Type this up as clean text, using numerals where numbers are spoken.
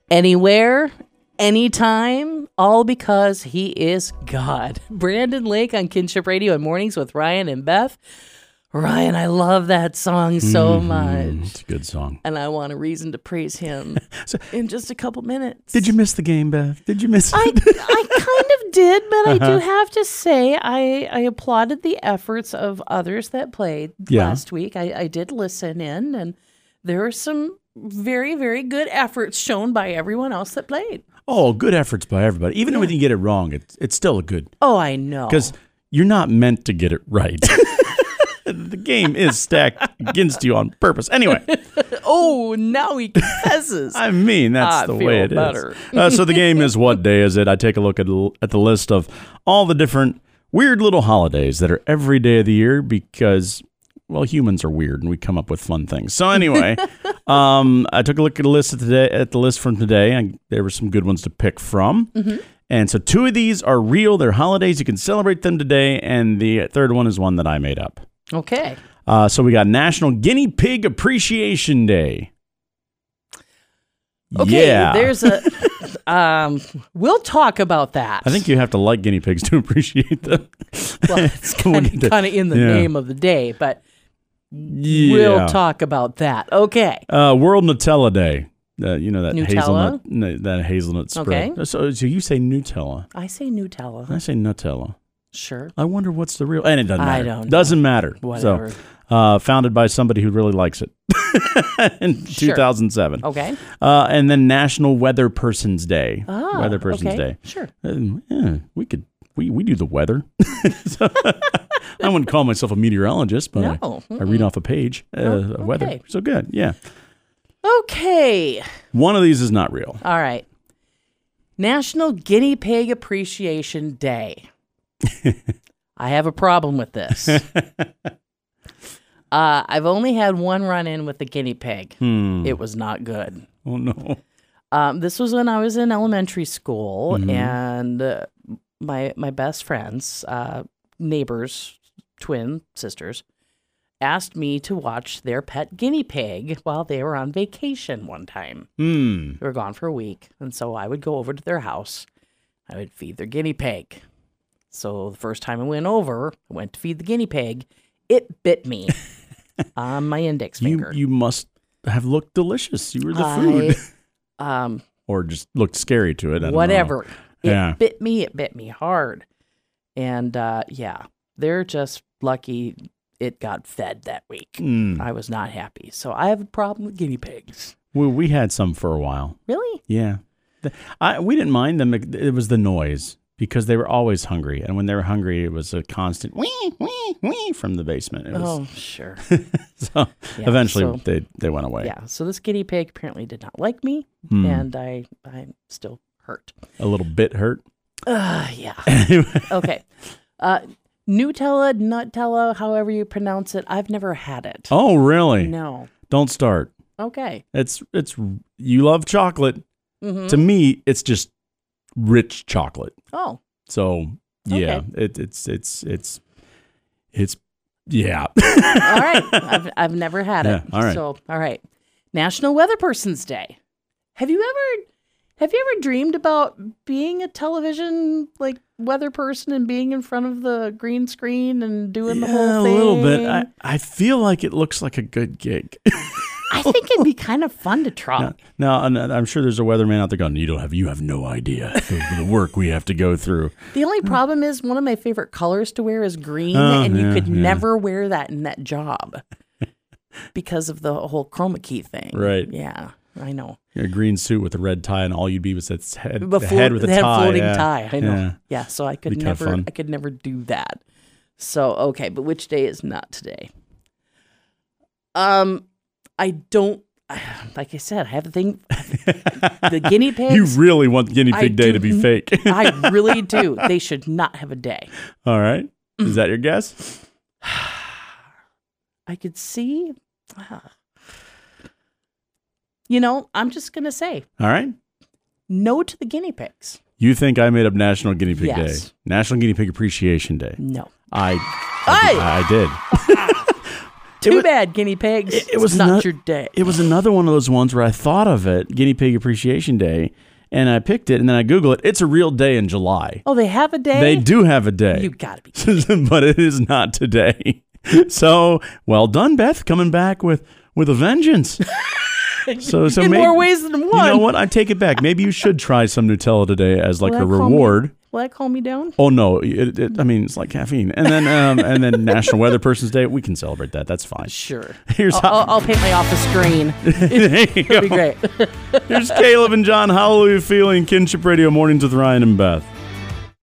anywhere, anytime, all because he is God. Brandon Lake on Kinship Radio and Mornings with Ryan and Beth. Ryan, I love that song so much. It's a good song. And I want a reason to praise him in just a couple minutes. Did you miss the game, Beth? Did you miss it? I kind of did, but I do have to say I applauded the efforts of others that played last week. I did listen in, and there were some very, very good efforts shown by everyone else that played. Oh, good efforts by everybody. Even when you get it wrong, it's still a good. Oh, I know. Because you're not meant to get it right. The game is stacked against you on purpose. Anyway. Oh, now he confesses. I mean, that's the way it is. So the game is What Day Is It? I take a look at the list of all the different weird little holidays that are every day of the year because, well, humans are weird and we come up with fun things. So anyway, I took a look at the list from today, and there were some good ones to pick from. Mm-hmm. And so 2 of these are real. They're holidays. You can celebrate them today. And the third one is one that I made up. Okay. So we got National Guinea Pig Appreciation Day. Okay, yeah. There's a... we'll talk about that. I think you have to like guinea pigs to appreciate them. Well, it's kind of in the name of the day, but we'll talk about that. Okay. World Nutella Day. You know that Nutella? hazelnut spread. Okay. So you say Nutella. I say Nutella. I say Nutella. Sure. I wonder what's the real... And it doesn't matter. I don't know. Doesn't matter. Whatever. So, founded by somebody who really likes it in 2007. Okay. And then National Weather Person's Day. Weather Person's Day. Sure. We do the weather. So, I wouldn't call myself a meteorologist, but I read off a page of weather. So good. Yeah. Okay. One of these is not real. All right. National Guinea Pig Appreciation Day. I have a problem with this. I've only had one run-in with the guinea pig. It was not good. Oh, no. This was when I was in elementary school, and my best friends, neighbors, twin sisters, asked me to watch their pet guinea pig while they were on vacation one time. They were gone for a week, and so I would go over to their house. I would feed their guinea pig. So the first time I went over, I went to feed the guinea pig. It bit me on my index finger. You must have looked delicious. You were the food. Or just looked scary to it. I whatever. Don't know. It bit me. It bit me hard. And they're just lucky it got fed that week. I was not happy. So I have a problem with guinea pigs. Well, we had some for a while. Really? Yeah. We didn't mind them. It was the noise. Because they were always hungry. And when they were hungry, it was a constant wee, wee, wee from the basement. Sure. So eventually they went away. Yeah. So this guinea pig apparently did not like me. And I'm still hurt. A little bit hurt? Yeah. Okay. Nutella, however you pronounce it. I've never had it. Oh, really? No. Don't start. Okay. It's you love chocolate. Mm-hmm. To me, it's just rich chocolate. Oh. So yeah, it's yeah. All right. I've never had it. All right. So all right. National Weather Person's Day. Have you ever dreamed about being a television weather person and being in front of the green screen and doing the whole thing? A little bit. I feel like it looks like a good gig. I think it'd be kind of fun to try. Now, I'm sure there's a weatherman out there going, you have no idea the work we have to go through. The only problem is one of my favorite colors to wear is green, and you could never wear that in that job because of the whole chroma key thing. Right. Yeah, I know. A green suit with a red tie, and all you'd be was its head, the head with a tie. Floating tie. I know. Yeah, so I could fun. I could never do that. So okay, but which day is not today? I don't, like I said, I have the thing, the guinea pigs. You really want Guinea Pig Day to be fake. I really do. They should not have a day. All right. Is that your guess? I could see. I'm just going to say. All right. No to the guinea pigs. You think I made up National Guinea Pig Day? National Guinea Pig Appreciation Day. No. I did. Too bad, guinea pigs. It was not your day. It was another one of those ones where I thought of it, Guinea Pig Appreciation Day, and I picked it, and then I Google it. It's a real day in July. Oh, they have a day? They do have a day. You gotta be kidding. But it is not today. So, well done, Beth, coming back with a vengeance. So in more ways than one. You know what? I take it back. Maybe you should try some Nutella today as like a reward. Will that calm me down? Oh no! I mean, it's like caffeine. And then National Weather Person's Day. We can celebrate that. That's fine. Sure. I'll paint my office green. It'll be great. Here's Caleb and John. How are you feeling? Kinship Radio Mornings with Ryan and Beth.